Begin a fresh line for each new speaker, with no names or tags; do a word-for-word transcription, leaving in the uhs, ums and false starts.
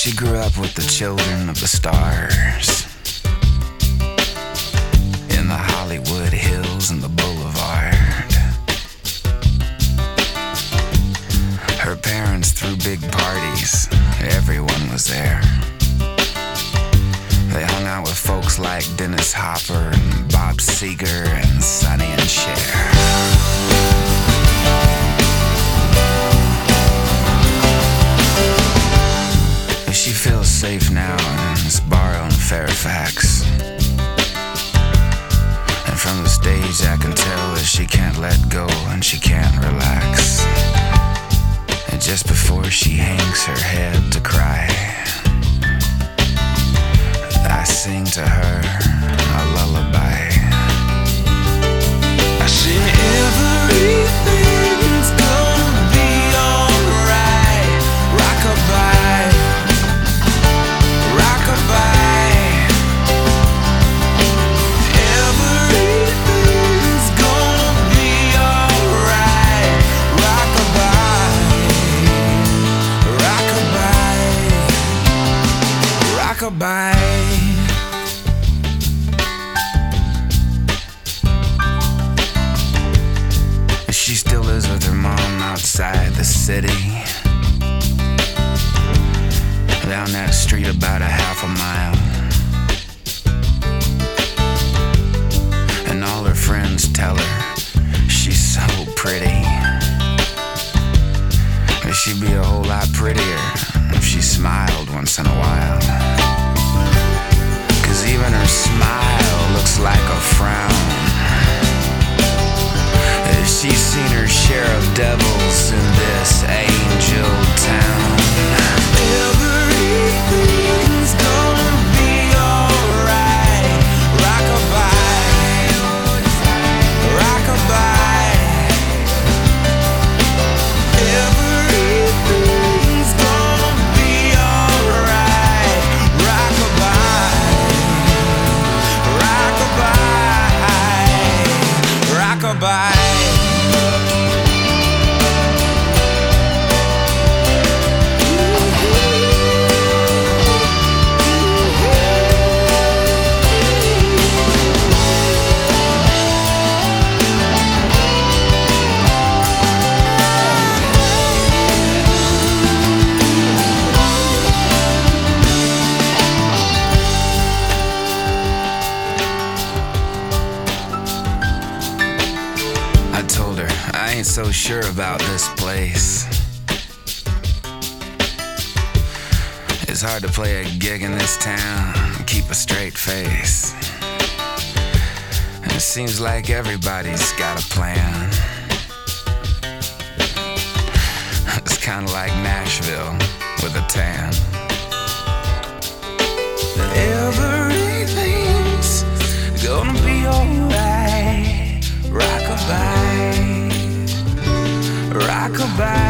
She grew up with the children of the stars in the Hollywood Hills and the Boulevard. Her parents threw big parties, everyone was there. They hung out with folks like Dennis Hopper and Bob Seger and Sonny and Cher. She feels safe now in this bar on Fairfax. And from the stage I can tell that she can't let go and she can't relax. And just before she hangs her head to cry, I sing to her a lullaby. I sing everything's gonna be alright. Rockabye, rockabye. Everything's gonna be alright. Rockabye, rockabye, rockabye. She still lives with her mom outside the city, down that street about a half a mile. And all her friends tell her she's so pretty. But she'd be a whole lot prettier if she smiled once in a while. 'Cause even her smile looks like a frown. She's seen her share of devils in this angel town. Everything's gonna be alright. Rockabye, rockabye. Everything's gonna be alright. Rockabye, rockabye, rockabye. I ain't so sure about this place. It's hard to play a gig in this town and keep a straight face. And it seems like everybody's got a plan. It's kinda like Nashville with a tan. Everything's gonna be alright. Rockabye, rockabye.